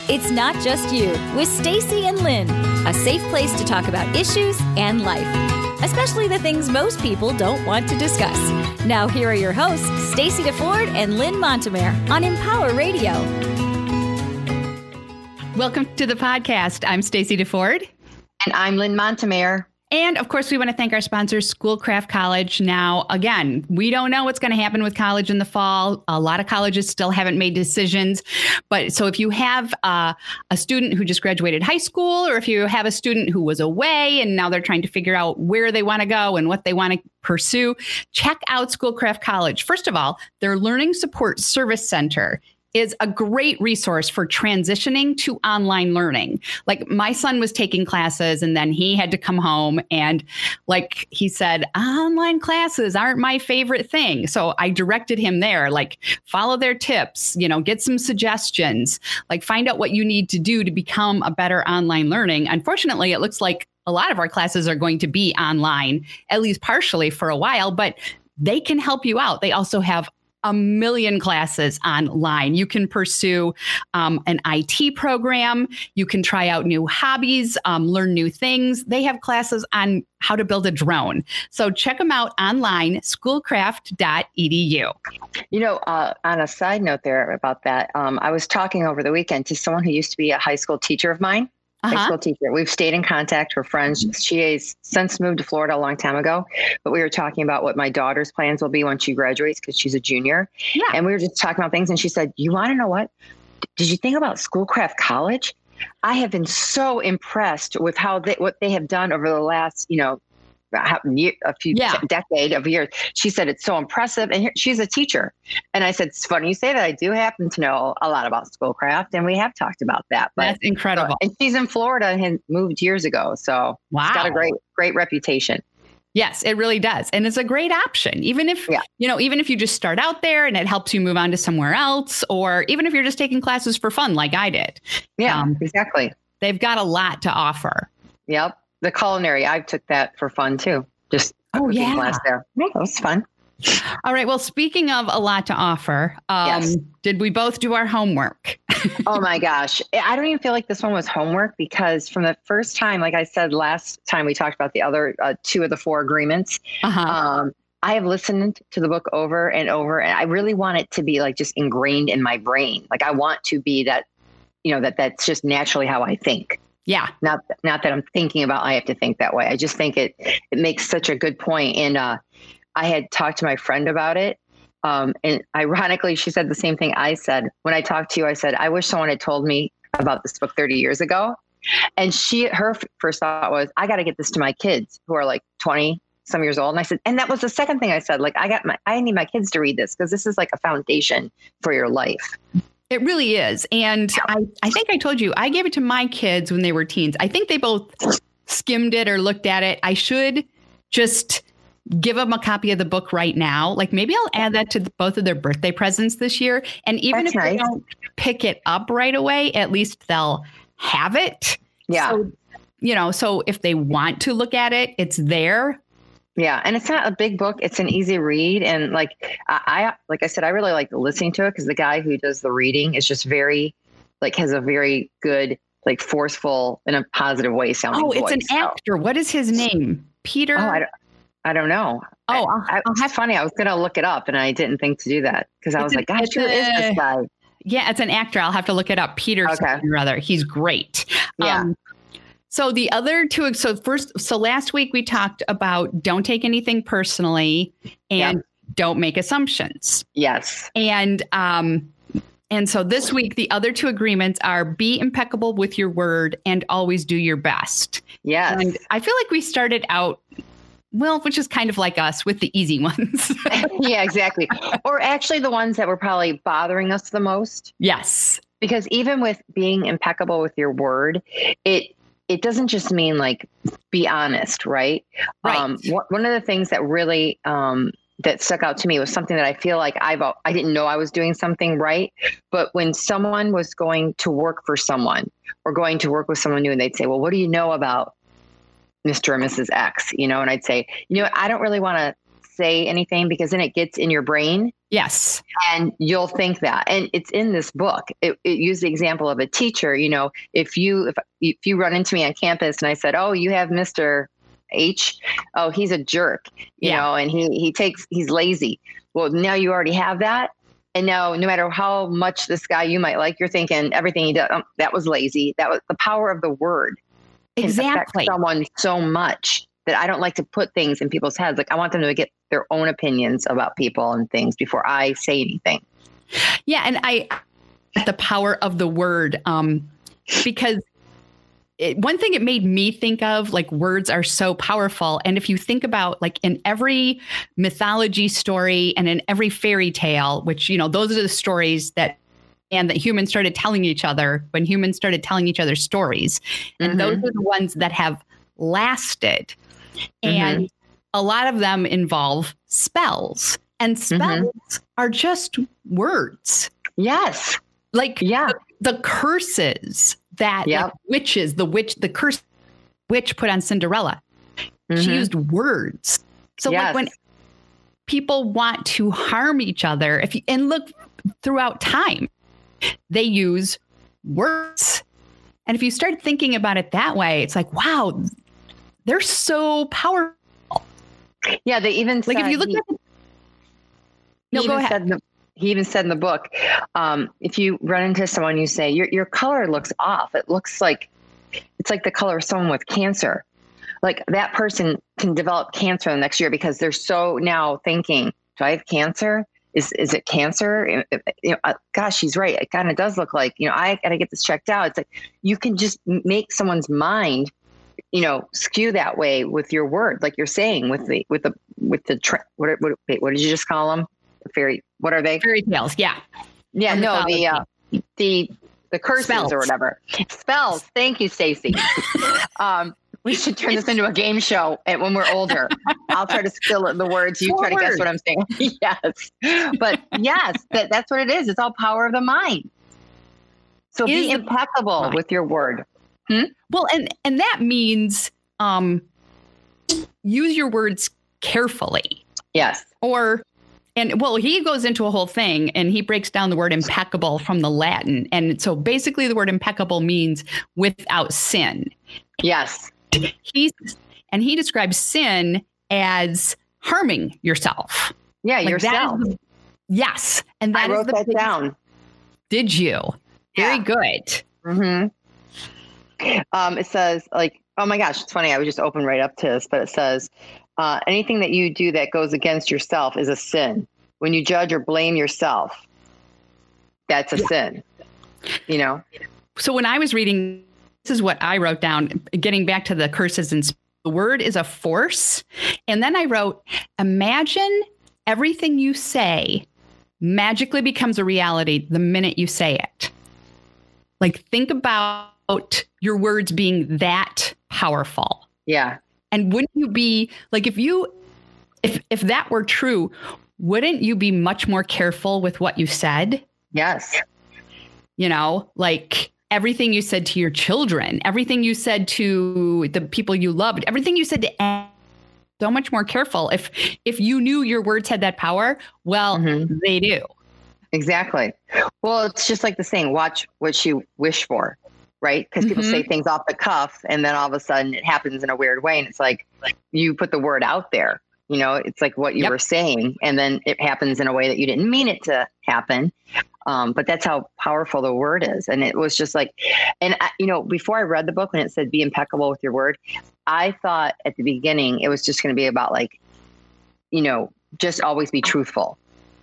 It's Not Just You with Stacy and Lynn, a safe place to talk about issues and life, especially the things most people don't want to discuss. Now, here are your hosts, Stacy DeFord and Lynn Montemare on Empower Radio. Welcome to the podcast. I'm Stacy DeFord. And I'm Lynn Montemare. And of course, we want to thank our sponsor, Schoolcraft College. Now, again, we don't know what's going to happen with college in the fall. A lot of colleges still haven't made decisions. But so if you have a student who just graduated high school, or if you have a student who was away and now they're trying to figure out where they want to go and what they want to pursue, check out Schoolcraft College. First of all, their Learning Support Service Center is a great resource for transitioning to online learning. Like, my son was taking classes and then he had to come home and, like he said, online classes aren't my favorite thing. So I directed him there, like, follow their tips, get some suggestions, like find out what you need to do to become a better online learning. Unfortunately, it looks like a lot of our classes are going to be online, at least partially for a while, but they can help you out. They also have a million classes online. You can pursue an IT program. You can try out new hobbies, learn new things. They have classes on how to build a drone. So check them out online, schoolcraft.edu. On a side note there about that, I was talking over the weekend to someone who used to be a high school teacher of mine. High school teacher. We've stayed in contact. We're friends. She has since moved to Florida a long time ago, but we were talking about what my daughter's plans will be when she graduates, because she's a junior. Yeah. And we were just talking about things. And she said, you want to know what? Did you think about Schoolcraft College? I have been so impressed with what they have done over the last, decade of years. She said, it's so impressive. And she's a teacher. And I said, it's funny you say that. I do happen to know a lot about Schoolcraft, and we have talked about that. But, that's incredible. And she's in Florida and had moved years ago. So It's got a great reputation. Yes, it really does. And it's a great option, even if you just start out there and it helps you move on to somewhere else, or even if you're just taking classes for fun, like I did. Yeah, exactly. They've got a lot to offer. Yep. The culinary, I took that for fun too. Just class there. Yeah, that was fun. All right. Well, speaking of a lot to offer, yes. Did we both do our homework? Oh my gosh. I don't even feel like this one was homework, because from the first time, like I said, last time we talked about the other 2 of the 4 agreements, I have listened to the book over and over, and I really want it to be like just ingrained in my brain. Like, I want to be that, that's just naturally how I think. Yeah. Not that I'm thinking about, I have to think that way. I just think it makes such a good point. And I had talked to my friend about it. And ironically, she said the same thing I said. When I talked to you, I said, I wish someone had told me about this book 30 years ago. And her first thought was, I got to get this to my kids who are like 20 some years old. And I said, and that was the second thing I said, like, I need my kids to read this, because this is like a foundation for your life. It really is. And I think I told you, I gave it to my kids when they were teens. I think they both skimmed it or looked at it. I should just give them a copy of the book right now. Like, maybe I'll add that to both of their birthday presents this year. And even if they don't pick it up right away, at least they'll have it. Yeah. So if they want to look at it, it's there. Yeah. And it's not a big book. It's an easy read. And like I said, I really like listening to it, because the guy who does the reading is just has a very good, like, forceful, in a positive way sounding voice. It's an actor. What is his name? Peter? Oh, I don't know. It's funny. I was going to look it up and I didn't think to do that, because I was like, gosh, who is this guy? Yeah, it's an actor. I'll have to look it up. Peter, rather. He's great. Yeah. So the other 2, so last week we talked about don't take anything personally and don't make assumptions. Yes. And so this week, the other 2 agreements are be impeccable with your word and always do your best. Yes. And I feel like we started out, which is kind of like us, with the easy ones. Yeah, exactly. Or actually the ones that were probably bothering us the most. Yes. Because even with being impeccable with your word, it doesn't just mean like be honest, right? Right. One of the things that really that stuck out to me was something that I feel like I didn't know I was doing something right. But when someone was going to work for someone or going to work with someone new, and they'd say, well, what do you know about Mr. or Mrs. X? And I'd say, I don't really want to say anything, because then it gets in your brain Yes. And you'll think that, and it's in this book. It used the example of a teacher. If you run into me on campus and I said, "Oh, you have Mr. H. Oh, he's a jerk," and he's lazy. Well, now you already have that. And now no matter how much this guy you might like, you're thinking everything he does, that was lazy. That was the power of the word. Exactly. Affect someone so much that I don't like to put things in people's heads. Like I want them to get their own opinions about people and things before I say anything. Yeah. And the power of the word, because one thing it made me think of, like, words are so powerful. And if you think about, like, in every mythology story and in every fairy tale, which, those are the stories that humans started telling each other when humans started telling each other stories. And those are the ones that have lasted. And a lot of them involve spells, and spells are just words. Yes. Like the curses that like witches, the curse witch put on Cinderella. She used words. So like when people want to harm each other, and look throughout time, they use words. And if you start thinking about it that way, it's like, wow, they're so powerful. Yeah, they even said, like, if you look at go ahead. He even said in the book, if you run into someone, you say, your color looks off. It looks like, it's like the color of someone with cancer. Like that person can develop cancer the next year because they're so now thinking, do I have cancer? Is it cancer? Gosh, she's right. It kind of does look like, I got to get this checked out. It's like, you can just make someone's mind, skew that way with your word, like you're saying, what did you just call them? What are they? Fairy tales. Yeah. Yeah. No, the curses spells. Or whatever. Spells. Thank you, Stacey. We should turn this into a game show when we're older. I'll try to spill the words. You try to guess what I'm saying. Yes. But yes, that's what it is. It's all power of the mind. So be impeccable with your word. Well, and that means use your words carefully. Yes. He goes into a whole thing and he breaks down the word impeccable from the Latin. And so basically the word impeccable means without sin. Yes. He describes sin as harming yourself. Yeah, like yourself. Yes. And I wrote that down. Did you? Very good. It says, like, oh my gosh, it's funny. I was just open right up to this, but it says, anything that you do that goes against yourself is a sin. When you judge or blame yourself, that's a sin, So when I was reading, this is what I wrote down, getting back to the curses, and the word is a force. And then I wrote, imagine everything you say magically becomes a reality the minute you say it. Like, think about your words being that powerful. Yeah. And wouldn't you be like, if that were true, wouldn't you be much more careful with what you said? Yes. Like everything you said to your children, everything you said to the people you loved, everything you said to so much more careful. If you knew your words had that power, well, they do. Exactly. Well, it's just like the saying, watch what you wish for. Right? Because people say things off the cuff and then all of a sudden it happens in a weird way. And it's like you put the word out there, it's like what you were saying. And then it happens in a way that you didn't mean it to happen. But that's how powerful the word is. And it was just like, and before I read the book, when it said be impeccable with your word, I thought at the beginning it was just going to be about like, just always be truthful.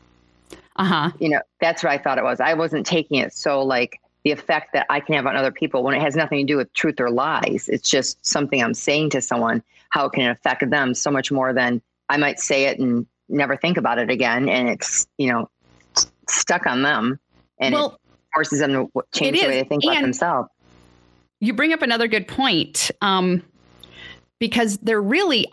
That's what I thought it was. I wasn't taking it so like, the effect that I can have on other people when it has nothing to do with truth or lies. It's just something I'm saying to someone, how it can affect them so much more than I might say it and never think about it again. And it's, stuck on them and it forces them to change the way they think about themselves. You bring up another good point. Because there really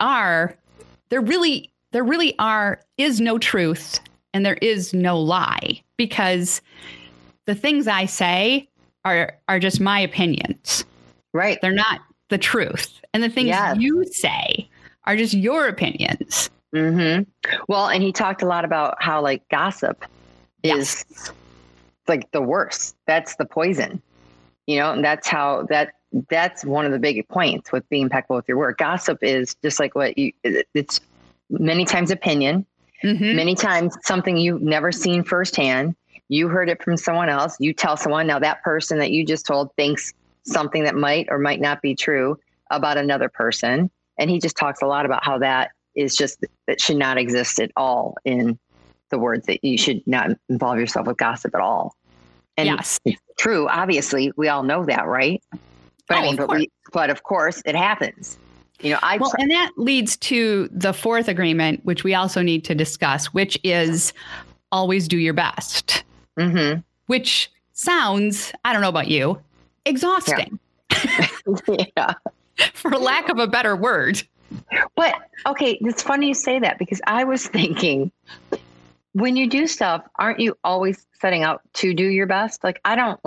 is no truth and there is no lie, because the things I say are just my opinions. Right. They're not the truth. And the things you say are just your opinions. Mm-hmm. Well, and he talked a lot about how like gossip is like the worst. That's the poison, and that's how that's one of the big points with being impeccable with your word. Gossip is just like it's many times opinion, many times something you've never seen firsthand. You heard it from someone else. You tell someone, now that person that you just told thinks something that might or might not be true about another person. And he just talks a lot about how that should not exist at all in the words, that you should not involve yourself with gossip at all. And yes, it's true. Obviously, we all know that, right? But but of course it happens. And that leads to the fourth agreement, which we also need to discuss, which is always do your best, which sounds, I don't know about you, exhausting. Yeah. For lack of a better word. But okay, it's funny you say that, because I was thinking, when you do stuff, aren't you always setting out to do your best? Like, I don't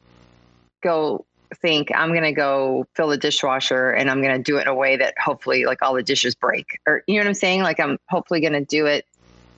go think I'm going to go fill the dishwasher and I'm going to do it in a way that hopefully like all the dishes break, or you know what I'm saying? Like, I'm hopefully going to do it.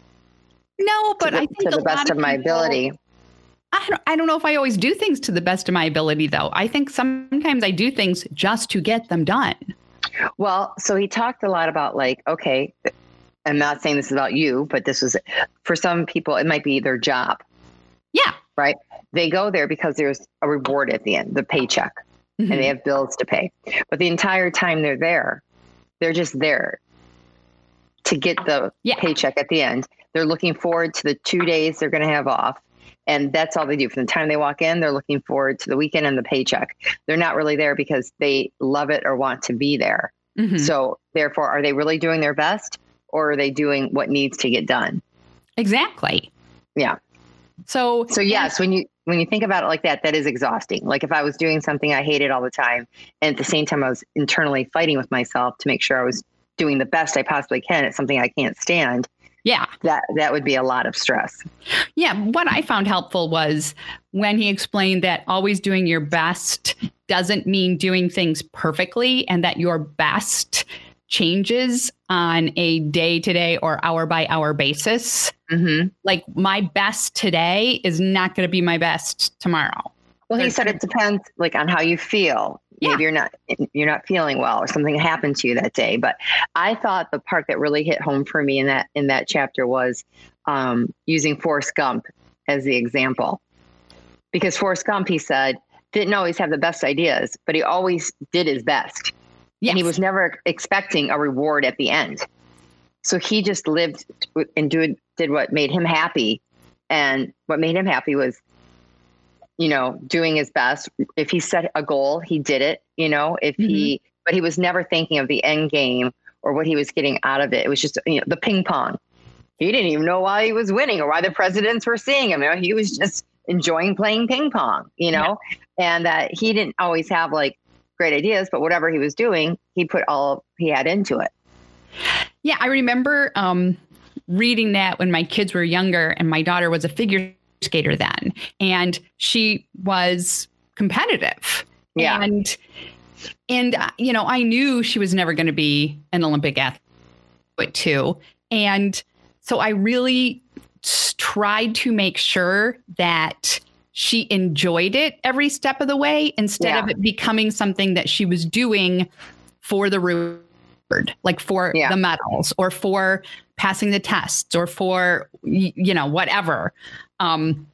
No, but I think to the best of my ability. I don't know if I always do things to the best of my ability, though. I think sometimes I do things just to get them done. Well, so he talked a lot about okay, I'm not saying this is about you, but this was, for some people, it might be their job. Yeah. Right. They go there because there's a reward at the end, the paycheck, and they have bills to pay. But the entire time they're there, they're just there to get the paycheck at the end. They're looking forward to the 2 days they're going to have off. And that's all they do. From the time they walk in, they're looking forward to the weekend and the paycheck. They're not really there because they love it or want to be there. So therefore, are they really doing their best, or are they doing what needs to get done? Exactly. Yeah. So yes, when you think about it like that, that is exhausting. Like, if I was doing something I hated all the time, and at the same time I was internally fighting with myself to make sure I was doing the best I possibly can at something I can't stand. Yeah, that would be a lot of stress. Yeah. What I found helpful was when he explained that always doing your best doesn't mean doing things perfectly, and that your best changes on a day-to-day or hour-by-hour basis. Like, my best today is not going to be my best tomorrow. Well, he said it depends on how you feel. Yeah. Maybe you're not feeling well, or something happened to you that day. But I thought the part that really hit home for me in that chapter was using Forrest Gump as the example. Because Forrest Gump, he said, didn't always have the best ideas, but he always did his best. Yes. And he was never expecting a reward at the end. So he just lived and did what made him happy. And what made him happy was, doing his best. If he set a goal, he did it, but he was never thinking of the end game or what he was getting out of it. It was just, the ping pong. He didn't even know why he was winning or why the presidents were seeing him. He was just enjoying playing ping pong, and that he didn't always have great ideas, but whatever he was doing, he put all he had into it. Yeah. I remember reading that when my kids were younger, and my daughter was a figure skater then, and she was competitive. Yeah. And I knew she was never going to be an Olympic athlete too. And so I really tried to make sure that she enjoyed it every step of the way, instead of it becoming something that she was doing for the reward, like for the medals or for passing the tests or for, whatever. And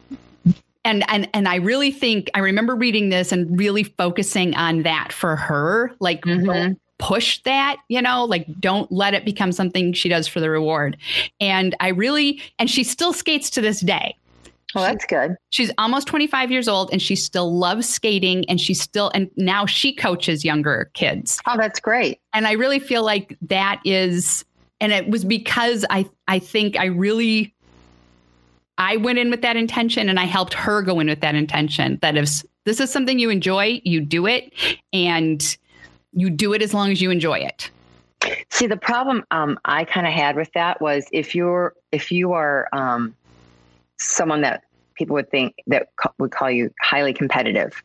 I really think I remember reading this and really focusing on that for her, don't push that, don't let it become something she does for the reward. And she still skates to this day. Well, that's good. She's almost 25 years old, and she still loves skating, and and now she coaches younger kids. Oh, that's great. And I really feel like that is, and it was because I think I went in with that intention, and I helped her go in with that intention, that if this is something you enjoy, you do it, and you do it as long as you enjoy it. See, the problem I kind of had with that was if you are someone that people would think that would call you highly competitive,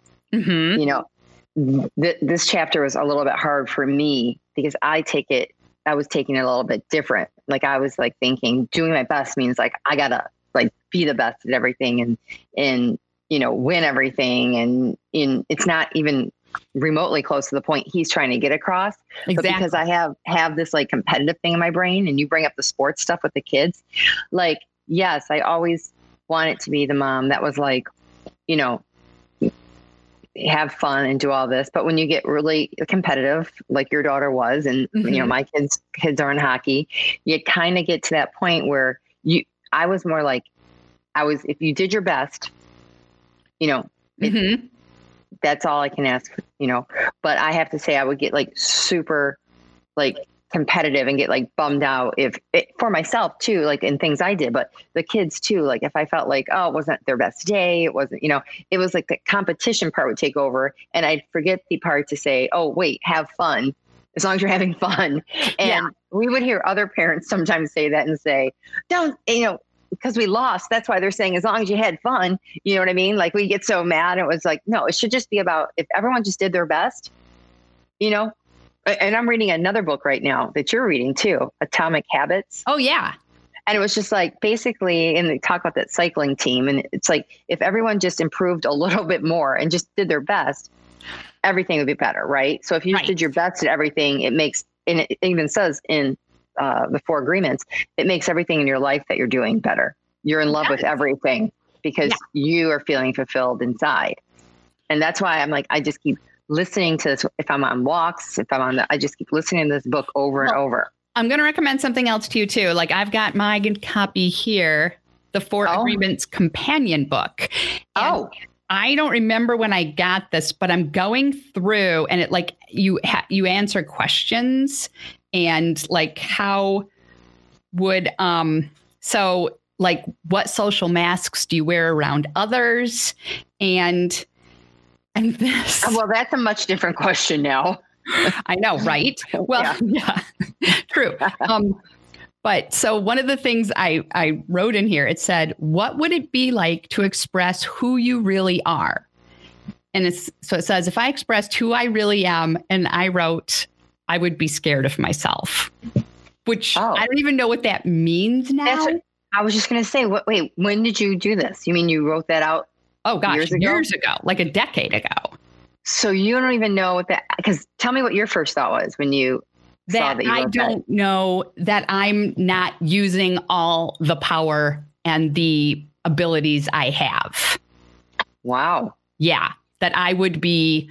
this chapter was a little bit hard for me because I was taking it a little bit different. like I was like thinking doing my best means like I gotta like be the best at everything and win everything, and it's not even remotely close to the point he's trying to get across. Exactly. But because I have this like competitive thing in my brain, and you bring up the sports stuff with the kids, like, yes, I always wanted to be the mom that was like, have fun and do all this. But when you get really competitive, like your daughter was, and my kids are in hockey, you kind of get to that point where I was more like, if you did your best, that's all I can ask, but I have to say I would get like super like competitive and get like bummed out for myself too, like in things I did, but the kids too. Like if I felt like, oh, it wasn't their best day, it wasn't, it was like the competition part would take over, and I'd forget the part to say, oh, wait, have fun. As long as you're having fun. And we would hear other parents sometimes say that and say, don't, because we lost. That's why they're saying, as long as you had fun, you know what I mean? Like we get so mad. It was like, no, it should just be about if everyone just did their best, and I'm reading another book right now that you're reading too, Atomic Habits. Oh yeah. And it was just like, basically, and they talk about that cycling team. And it's like, if everyone just improved a little bit more and just did their best, everything would be better. Right. So if you just did your best at everything, it makes, and it even says in the 4 agreements, it makes everything in your life that you're doing better. You're in love with everything because you are feeling fulfilled inside. And that's why I'm like, I just keep listening to this. If I'm on walks, I just keep listening to this book over and over. I'm going to recommend something else to you too. Like I've got my copy here, the 4 Agreements companion book. And I don't remember when I got this, but I'm going through and it like you answer questions and like how would, so like what social masks do you wear around others? And this. Well, that's a much different question now. I know, right? Well, yeah, true. But so one of the things I wrote in here, it said, what would it be like to express who you really are? And so it says, if I expressed who I really am, and I wrote, I would be scared of myself, which I don't even know what that means now. I was just going to say, wait, when did you do this? You mean you wrote that out? Oh, gosh, years ago, like a decade ago. So you don't even know what that, because tell me what your first thought was when you saw that you wrote that. I don't know that I'm not using all the power and the abilities I have. Wow. Yeah. That I would be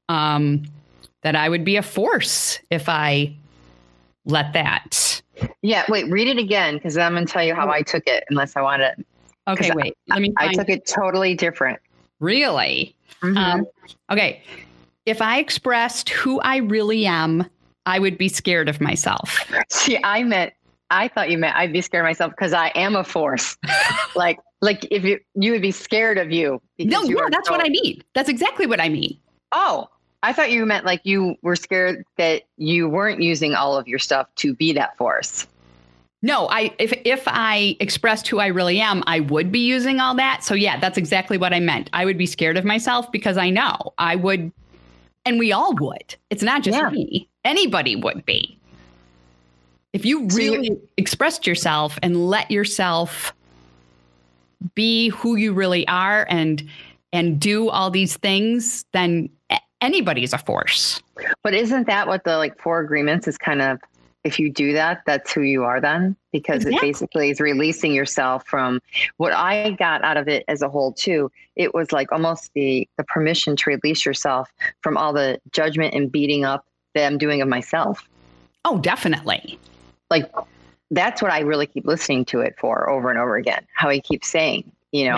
a force if I let that. Yeah. Wait, read it again, because I'm going to tell you how I took it, unless I want to. Okay, wait. I took it totally different. Really? Mm-hmm. Okay. If I expressed who I really am, I would be scared of myself. See, I thought you meant I'd be scared of myself because I am a force. like if you would be scared of you. No, yeah, that's what I mean. That's exactly what I mean. Oh, I thought you meant like you were scared that you weren't using all of your stuff to be that force. No, if I expressed who I really am, I would be using all that. So yeah, that's exactly what I meant. I would be scared of myself because I know I would, and we all would. It's not just me. Anybody would be. If you really expressed yourself and let yourself be who you really are and do all these things, then anybody's a force. But isn't that what the 4 agreements is kind of? If you do that, that's who you are then, because it basically is releasing yourself from what I got out of it as a whole too. It was like almost the permission to release yourself from all the judgment and beating up that I'm doing of myself. Oh, definitely. Like that's what I really keep listening to it for over and over again. How he keeps saying,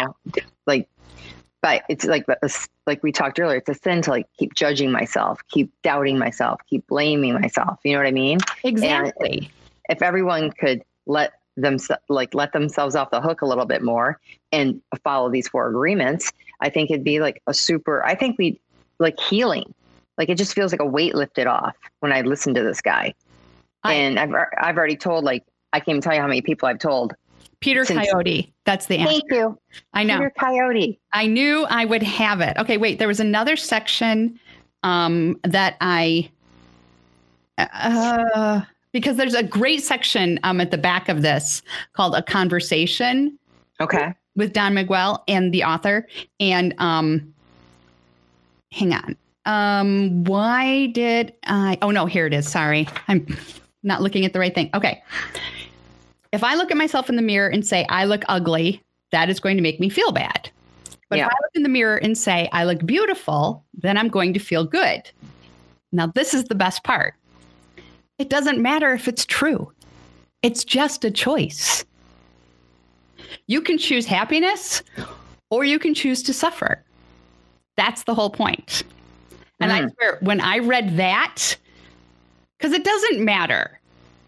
but it's like we talked earlier, it's a sin to keep judging myself, keep doubting myself, keep blaming myself. You know what I mean? Exactly. And if everyone could let themselves off the hook a little bit more and follow these 4 agreements, I think it'd be I think we healing. Like it just feels like a weight lifted off when I listen to this guy. And I've already told, I can't even tell you how many people I've told. Peter Coyote. That's the answer. Thank you. I know. Peter Coyote. I knew I would have it. Okay, wait. There was another section that I because there's a great section at the back of this called A Conversation. Okay. With Don Miguel and the author. And hang on. Why did I? Oh, no, here it is. Sorry. I'm not looking at the right thing. Okay. If I look at myself in the mirror and say, I look ugly, that is going to make me feel bad. But if I look in the mirror and say, I look beautiful, then I'm going to feel good. Now, this is the best part. It doesn't matter if it's true. It's just a choice. You can choose happiness or you can choose to suffer. That's the whole point. And I swear, when I read that, because it doesn't matter.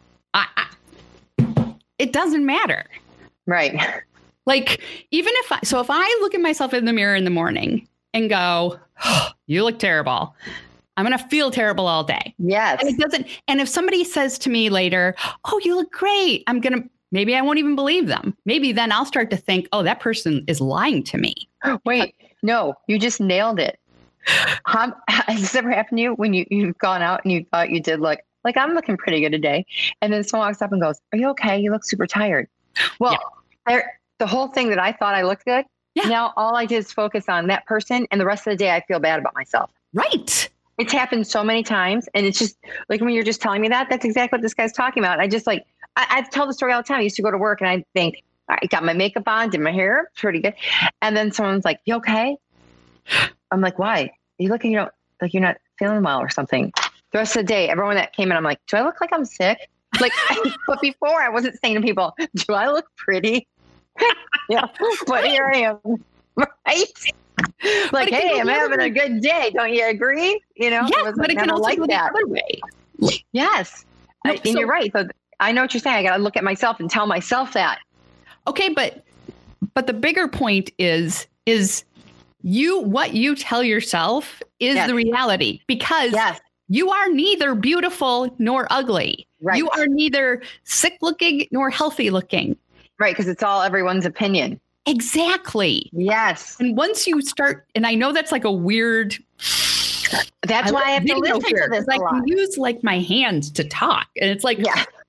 It doesn't matter. Right. Like, even if I look at myself in the mirror in the morning and go, oh, you look terrible, I'm going to feel terrible all day. Yes. And if somebody says to me later, oh, you look great, maybe I won't even believe them. Maybe then I'll start to think, oh, that person is lying to me. Wait, no, you just nailed it. Has this ever happened to you when you've gone out and you thought you did look like I'm looking pretty good today? And then someone walks up and goes, are you okay? You look super tired. Well, the whole thing that I thought I looked good. Yeah. Now all I did is focus on that person, and the rest of the day I feel bad about myself. Right. It's happened so many times. And it's just like, when you're just telling me that's exactly what this guy's talking about. I just like, I tell the story all the time. I used to go to work and I think, I got my makeup on, did my hair, pretty good. And then someone's like, you okay? I'm like, why? Are you looking, like you're not feeling well or something? The rest of the day, everyone that came in, I'm like, do I look like I'm sick? Like, but before I wasn't saying to people, do I look pretty? Yeah, but here I am. Right? Like, hey, I'm having a good day. Don't you agree? Yes, but it can also go the other way. Yes. And you're right. So I know what you're saying. I got to look at myself and tell myself that. Okay, but the bigger point is what you tell yourself is the reality, because you are neither beautiful nor ugly. Right. You are neither sick looking nor healthy looking. Right, because it's all everyone's opinion. Exactly. Yes. And once you start, and I know that's like a weird. That's why I have to listen to this. I can use like my hands to talk, and it's like,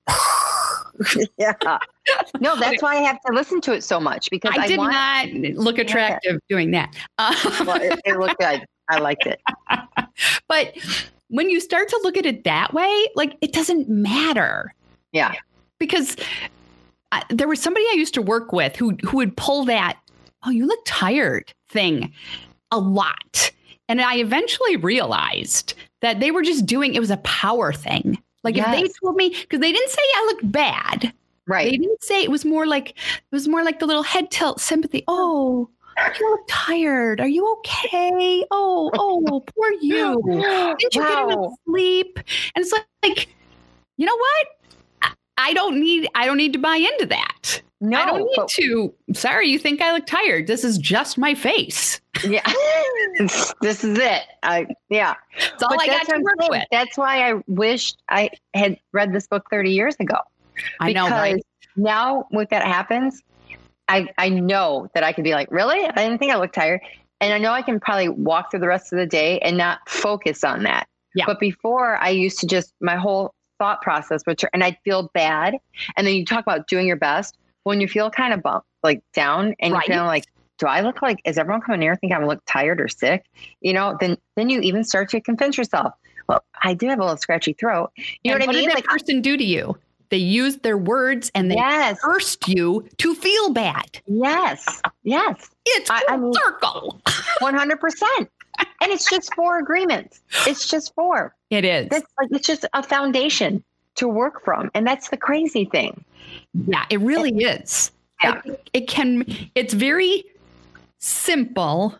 yeah. No, that's why I have to listen to it so much, because I did not look attractive doing that. Well, it looked good. I liked it. But when you start to look at it that way, like, it doesn't matter. Yeah. Because there was somebody I used to work with who would pull that, oh, you look tired thing a lot. And I eventually realized that they were just doing, it was a power thing. Like, if they told me, because they didn't say I looked bad. Right. They didn't say, it was more like the little head tilt sympathy. Oh, you look tired. Are you okay? Oh, poor you. Didn't you get enough sleep? And it's like, you know what? I don't need to buy into that. No, I don't need to. Sorry, you think I look tired. This is just my face. Yeah. This is it. It's all I got to work with. That's why I wished I had read this book 30 years ago. I know, right? Now when that happens, I know that I could be like, really? I didn't think I looked tired. And I know I can probably walk through the rest of the day and not focus on that. Yeah. But before, I used to just, my whole thought process, and I'd feel bad. And then you talk about doing your best. When you feel kind of down and you're feeling like, do I look like, is everyone coming here thinking I look tired or sick? Then you even start to convince yourself, well, I do have a little scratchy throat. You know what I mean? What did that person do to you? They used their words and they cursed you to feel bad. Yes. It's full circle. 100%. And it's just 4 agreements. It's just 4. It is. It's just a foundation to work from. And that's the crazy thing. Yeah, it really is. Yeah. It's very simple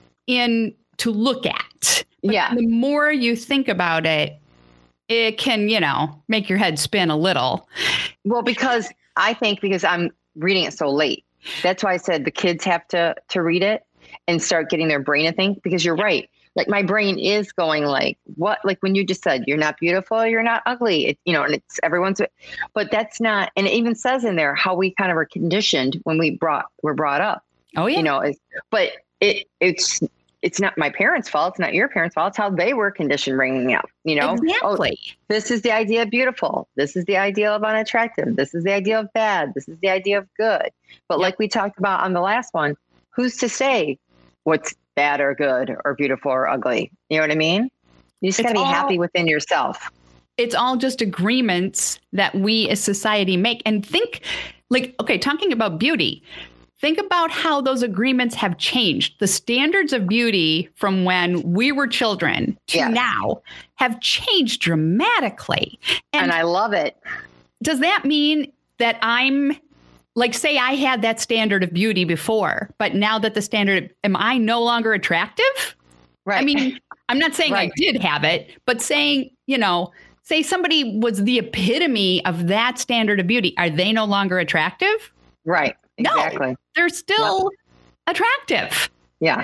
to look at. But the more you think about it, it can, make your head spin a little. Well, because I'm reading it so late. That's why I said the kids have to read it and start getting their brain to think, because you're right. Like, my brain is going like, what, like when you just said, you're not beautiful, you're not ugly, and it's everyone's, but that's not, and it even says in there how we kind of are conditioned when we're brought up. Oh yeah. But it's it's not my parents' fault. It's not your parents' fault. It's how they were conditioned bringing up, Exactly. Oh, this is the idea of beautiful. This is the idea of unattractive. This is the idea of bad. This is the idea of good. But like we talked about on the last one, who's to say what's bad or good or beautiful or ugly? You know what I mean? You just got to be happy within yourself. It's all just agreements that we as society make. And think talking about beauty, think about how those agreements have changed. The standards of beauty from when we were children to now have changed dramatically. And I love it. Does that mean that I'm say I had that standard of beauty before, but now that the standard, am I no longer attractive? Right. I mean, I'm not saying I did have it, but saying, say somebody was the epitome of that standard of beauty. Are they no longer attractive? Right. Exactly. No, they're still attractive. Yeah.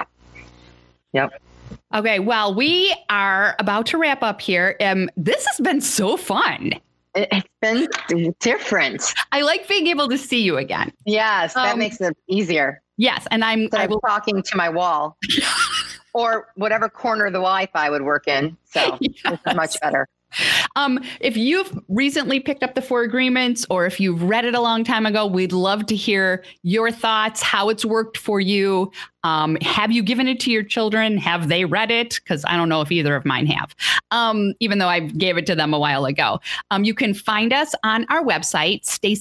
Yep. Okay. Well, we are about to wrap up here. This has been so fun. It's been different. I like being able to see you again. Yes. That makes it easier. Yes. And I will talking to my wall or whatever corner the Wi-Fi would work in. So it's much better. If you've recently picked up the 4 Agreements, or if you've read it a long time ago, we'd love to hear your thoughts, how it's worked for you. Have you given it to your children? Have they read it? Because I don't know if either of mine have, even though I gave it to them a while ago. You can find us on our website,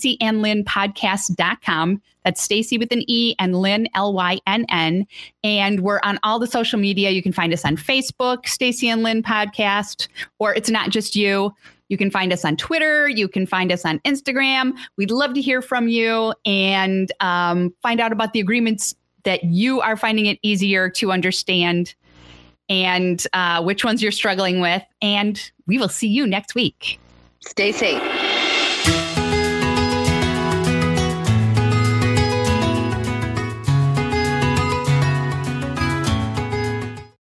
StaceyandLynnPodcast.com. That's Stacey with an E and Lynn, Lynn. And we're on all the social media. You can find us on Facebook, Stacey and Lynn Podcast, or It's Not Just You. You can find us on Twitter. You can find us on Instagram. We'd love to hear from you and find out about the agreements that you are finding it easier to understand and which ones you're struggling with. And we will see you next week. Stay safe.